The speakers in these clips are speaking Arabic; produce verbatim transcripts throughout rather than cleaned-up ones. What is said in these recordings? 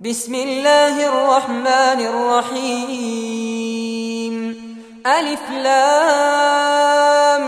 بسم الله الرحمن الرحيم. ألف لام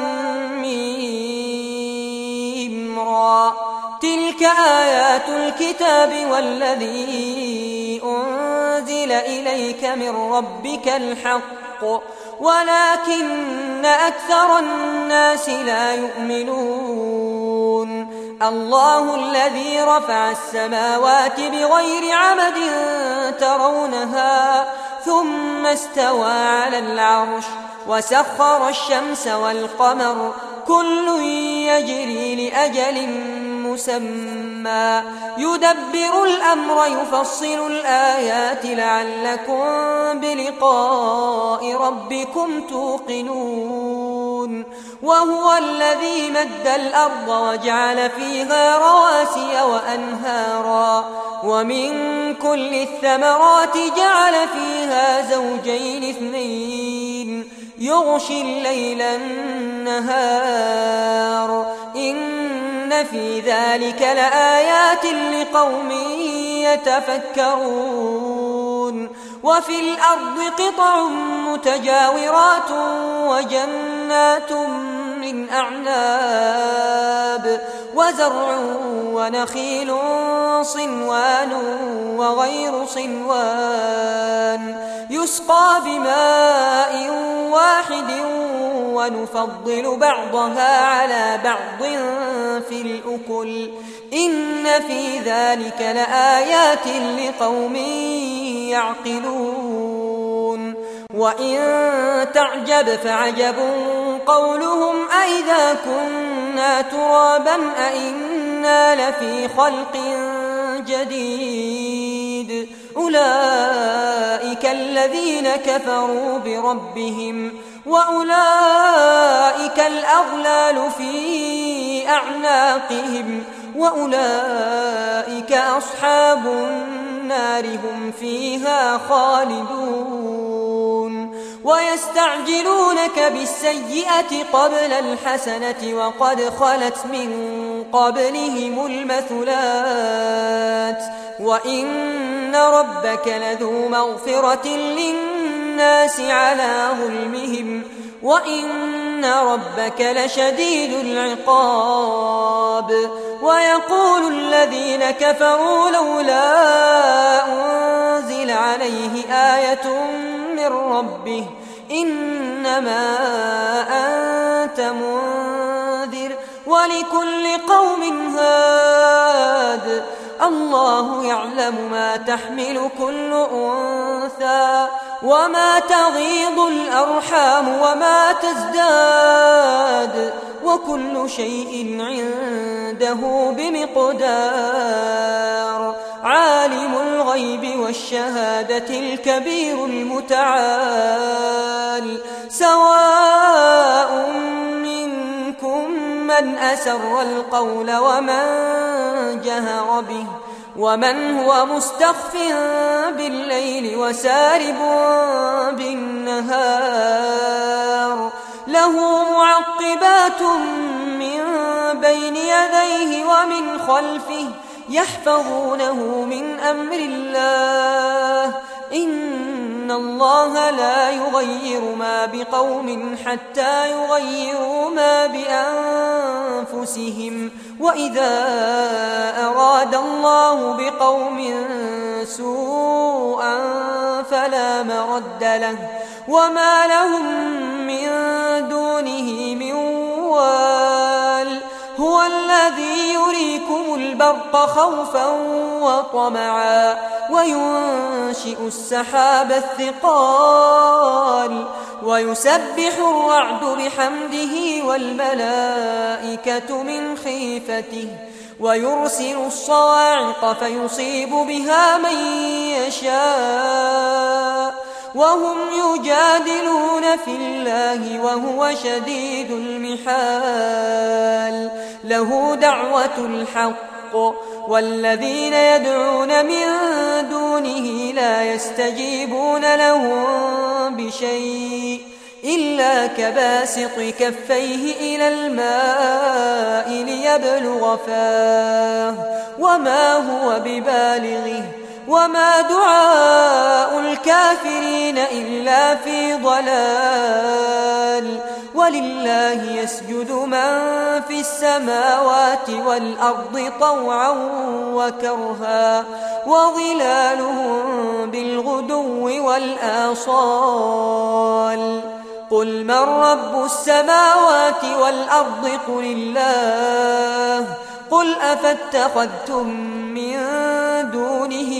ميم را. تلك آيات الكتاب والذي أنزل إليك من ربك الحق ولكن أكثر الناس لا يؤمنون. الله الذي رفع السماوات بغير عمد ترونها ثم استوى على العرش وسخر الشمس والقمر كل يجري لأجل مسمى يدبر الأمر يفصل الآيات لعلكم بلقاء ربكم توقنون. وهو الذي مد الأرض وجعل فيها رواسي وأنهارا ومن كل الثمرات جعل فيها زوجين اثنين يغشي الليل النهار إن في ذلك لآيات لقوم يتفكرون. وفي الأرض قطع متجاورات وجنات من أعناب وزرع ونخيل صنوان وغير صنوان يسقى بماء واحد ونفضل بعضها على بعض في الأكل إن في ذلك لآيات لقوم يعقلون. وإن تعجب فعجب قولهم أئذا كنا ترابا أئنا لفي خلق جديد أولئك الذين كفروا بربهم وأولئك الأغلال في أعناقهم وأولئك أصحاب النار هم فيها خالدون. ويستعجلونك بالسيئة قبل الحسنة وقد خلت من قبلهم المثلات وإن ربك لذو مغفرة للناس على ظلمهم وإن ربك لشديد العقاب. ويقول الذين كفروا لولا أنزل عليه آية من ربه إنما أنت منذر ولكل قوم هاد الله يعلم ما تحمل كل أنثى وما تغيض الأرحام وما تزداد وكل شيء عنده بمقدار. عالم الغيب والشهادة الكبير المتعال سواء منكم من أسر القول ومن جهر به ومن هو مستخف بالليل وسارب بالنهار له معقبات من بين يديه ومن خلفه يحفظونه من أمر الله إن الله لا يغير ما بقوم حتى يغيروا ما بأنفسهم وإذا أراد الله بقوم سوءا فلا مرد له وما لهم من دونه من وال. هو الذي يريكم البرق خوفا وطمعا وينشئ السحاب الثقال ويسبح الرعد بحمده والملائكة من خيفته ويرسل الصواعق فيصيب بها من يشاء وهم يجادلون في الله وهو شديد المحال. له دعوة الحق والذين يدعون من دونه لا يستجيبون لهم بشيء إلا كباسط كفيه إلى الماء ليبلغ فاه وما هو ببالغه وما دعاء الكافرين إلا في ضلال ولله يسجد من في السماوات والأرض طوعا وكرها وظلالهم بالغدو والآصال قل من رب السماوات والأرض قل الله قل أفاتخذتم من دونه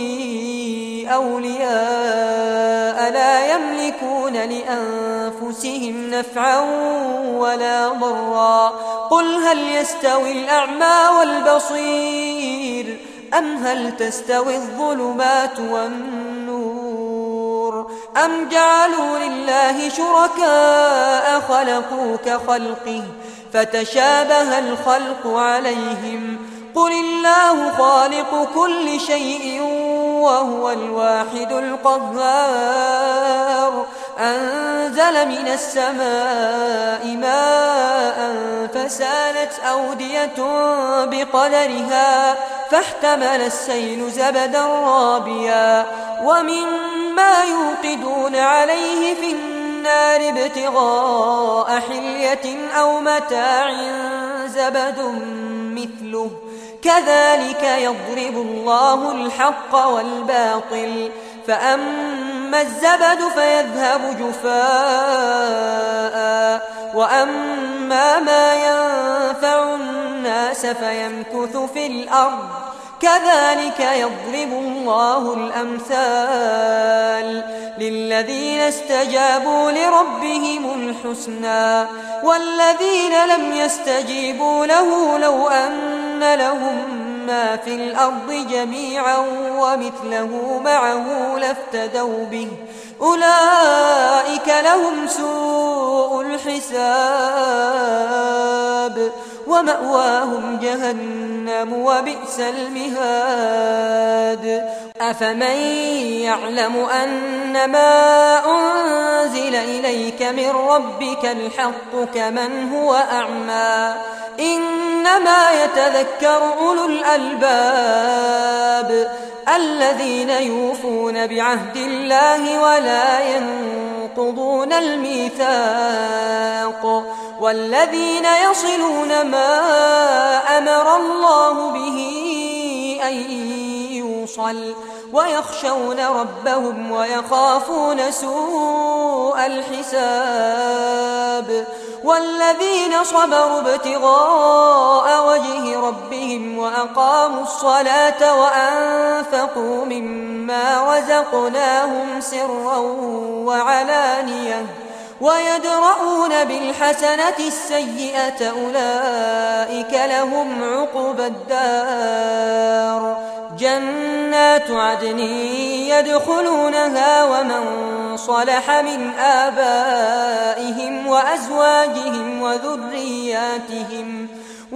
أولياء لا يملكون لأنفسهم نفعا ولا ضرا قل هل يستوي الأعمى والبصير أم هل تستوي الظلمات والنور أم جعلوا لله شركاء خلقوا كخلقه فتشابه الخلق عليهم قل الله خالق كل شيء وهو الواحد القهار أنزل من السماء ماء فسالت أودية بقدرها فاحتمل السيل زبدا رابيا ومما يوقدون عليه في النار ابتغاء حلية أو متاع زبد مثله كذلك يضرب الله الحق والباطل فأما الزبد فيذهب جفاء وأما ما ينفع الناس فيمكث في الأرض كذلك يضرب الله الأمثال للذين استجابوا لربهم الحسنى والذين لم يستجيبوا له لو أن لهم ما في الأرض جميعا ومثله معه لافتدوا به أولئك لهم سوء الحساب ومأواهم جهنم وبئس المهاد أفمن يعلم أن ما أنزل إليك من ربك الحق كمن هو أعمى إنما يتذكر أولو الألباب الذين يوفون بعهد الله ولا ينقضون الميثاق والذين يصلون ما أمر الله به أن يوصل ويخشون ربهم ويخافون سوء الحساب والذين صبروا ابتغاء وجه ربهم وأقاموا الصلاة وأنفقوا مما رزقناهم سرا وعلانية ويدرؤون بالحسنة السيئة أولئك لهم عقبى الدار جنات عدن يدخلونها ومن صلح من آبائهم وأزواجهم وذرياتهم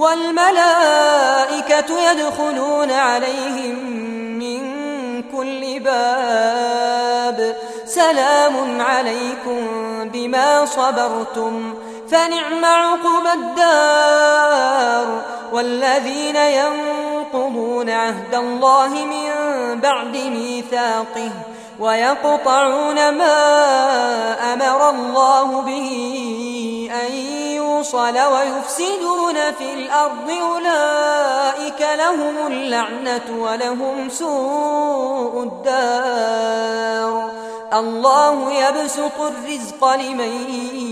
والملائكة يدخلون عليهم من كل باب سلام عليكم بما صبرتم فنعم عقبى الدار والذين ينقضون عهد الله من بعد ميثاقه ويقطعون ما أمر الله به أن يوصل ويفسدون في الأرض أولئك لهم اللعنة ولهم سوء الدار الله يبسط الرزق لمن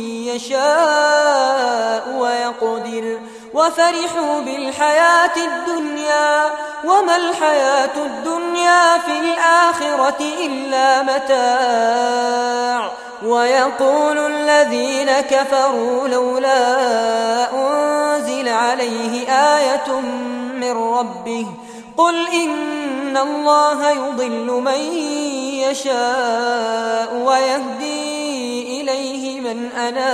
يشاء ويقدر وفرحوا بالحياة الدنيا وما الحياة الدنيا في الآخرة إلا متاع ويقول الذين كفروا لولا أنزل عليه آية من ربه قل إن الله يضل من يشاء ويهدي إليه من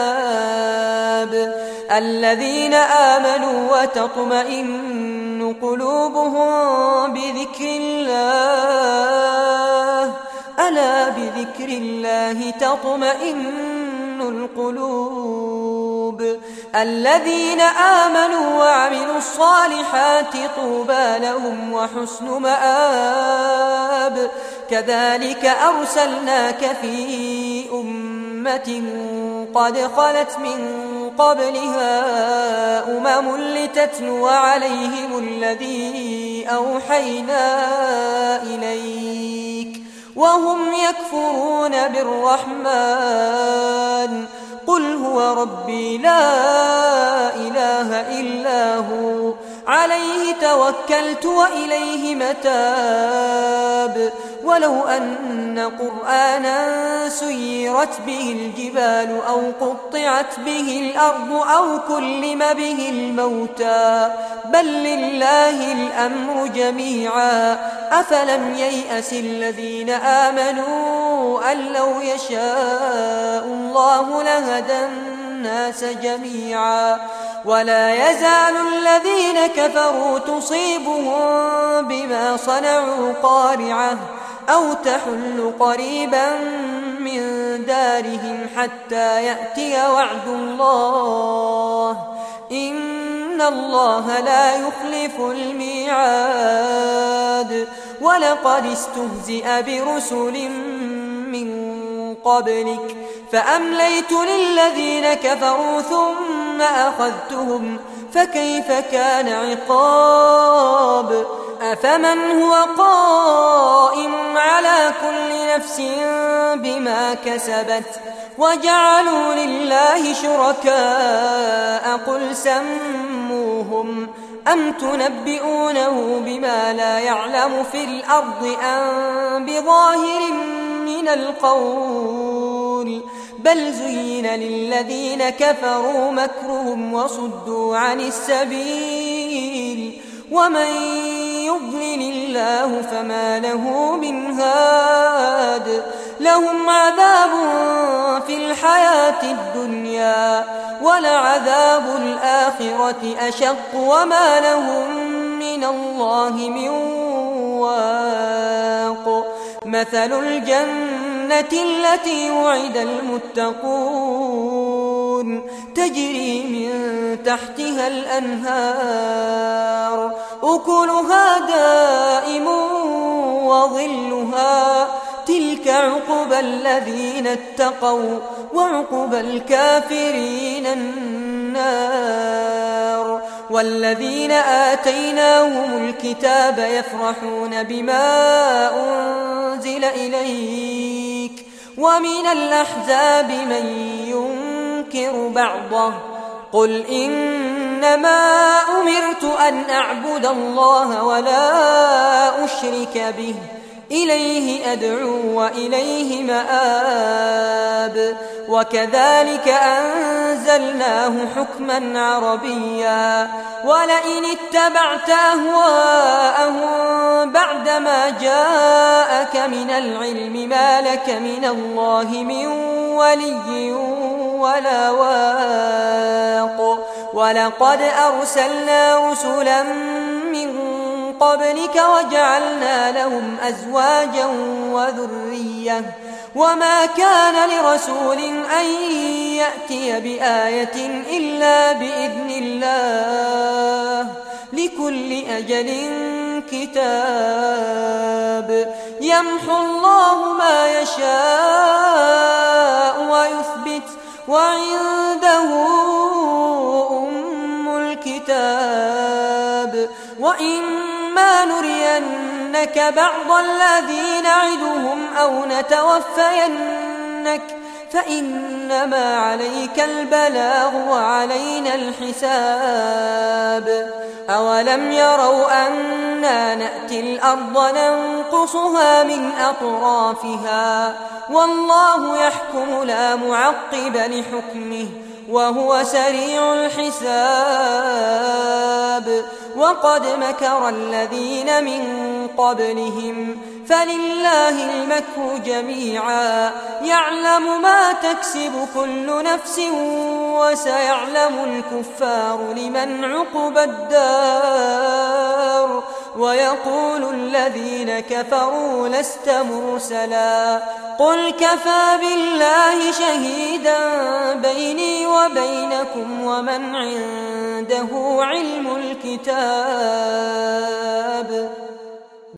أناب الذين آمنوا وتطمئن قلوبهم بذكر الله ألا بذكر الله تطمئن القلوب الذين آمنوا وعملوا الصالحات طوبى لهم وحسن مآب كذلك أرسلناك في أمة قد خلت من قبلها أمم لتتلو عليهم الذي أوحينا إليك وهم يكفرون بالرحمن قل هو ربي لا إله إلا هو عليه توكلت وإليه متاب ولو أن قرآنا سيرت به الجبال أو قطعت به الأرض أو كلم به الموتى بل لله الأمر جميعا أفلم ييأس الذين آمنوا أن لو يشاء الله لهدى الناس جميعا ولا يزال الذين كفروا تصيبهم بما صنعوا قارعة أو تحل قريبا من دارهم حتى يأتي وعد الله إن الله لا يخلف الميعاد ولقد استهزئ برسل من قبلك فأمليت للذين كفروا ثم أخذتهم فكيف كان عقاب أفمن هو قائم على كل نفس بما كسبت وجعلوا لله شركاء قل سموهم أم تنبئونه بما لا يعلم في الأرض أم بظاهر من القول بل زين للذين كفروا مكرهم وصدوا عن السبيل ومن يضلل الله فما له من هاد لهم عذاب في الحياة الدنيا ولعذاب الآخرة أشق وما لهم من الله من واق مثل الجنة التي وعد المتقون تجري من تحتها الأنهار أكلها دائم وظلها تلك عقبى الذين اتقوا وعقبى الكافرين النار والذين آتيناهم الكتاب يفرحون بما أنزل إليك ومن الأحزاب من ينكر بعضه قل إنما أمرت أن أعبد الله ولا أشرك به إليه أدعو وإليه مآب وكذلك أنزلناه حكما عربيا ولئن اتبعت أهواءهم بعدما جاءك من العلم ما لك من الله من ولي ولا واق ولقد أرسلنا رسلا من قبلك وجعلنا لهم أزواجا وذرية وما كان لرسول أن يأتي بآية إلا بإذن الله لكل أجل كتاب يمحو الله ما يشاء ويثبت وعنده أم الكتاب وإما نرينك بعض الذي نعدهم أو نتوفينك فإنما عليك البلاغ وعلينا الحساب أولم يروا أنا نأتي الأرض ننقصها من أطرافها والله يحكم لا معقب لحكمه وهو سريع الحساب وقد مكر الذين من قبلهم فلله المكر جميعا يعلم ما تكسب كل نفس وسيعلم الكفار لمن عقبى الدار ويقول الذين كفروا لست مرسلا قل كفى بالله شهيدا بيني وبينكم ومن عنده علم الكتاب